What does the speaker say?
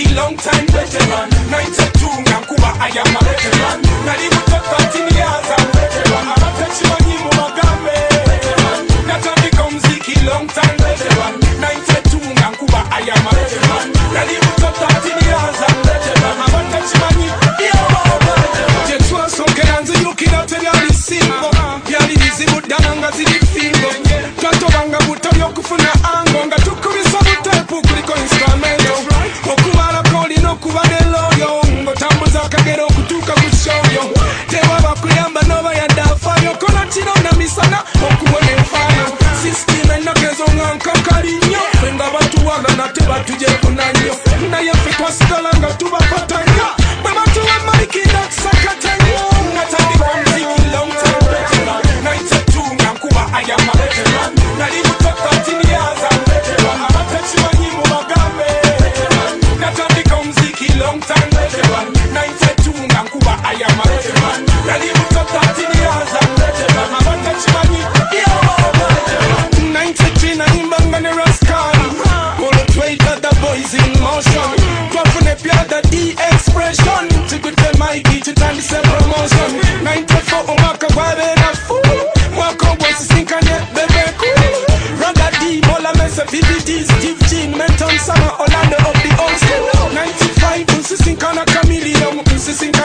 long time veteran. 92 Nyankuba, I am a veteran. Nalibuto 13 years, I'm veteran. Abatechimanyi mu magambe, veteran. Natandika muziki long time veteran. 92 Nyankuba, I am a veteran. Nalibuto 13 years, I'm veteran. Abatechimanyi, Jetswa sonkera nziyukira tebyali simbo. Byali bizibu ddala nga ziri fingo. Twatobanga buto by'okufuna ango nga tukubisa buteepu kuliko instrumento. Okubalako olina okuba ne loyo ng'otambuza akagero okutuuka ku shoyo. Tewaba kuyamba n'oba yadde afaayo. Kola kiro na misana okubona enfaayo. System ennakezo nga nkakali nnyo. Ffe nga batuwala nate batujekuna nnyo. Naye ffe twasigala nga tubapata nnyo. Bwe batuwa maiki natusakata nnyo. Natandika muziki long time veteran. 92 Nyankuba, I am a veteran. Nali buto 13 years, I'm veteran. Abatechimanyi mu magambe, veteran. Natandika muziki long time veteran. 92 Nyankuba, I am a veteran. Nali buto 13 years, I'm veteran. Abatechimanyi, veteran. 93 nayimbanga ne Rascal. All the way that the boys in motion. Twafune pya the D-expression. Tukute maiki tutandise promotion. 94 omwaka gwabeera full. Mwaka ogwesisinkanye bebe cool. Raga D, Mola Mesa, VVD, Steve G, Menton Summer, Orlando of the old school. 95 nsisinkana Chameleon, nsisinkana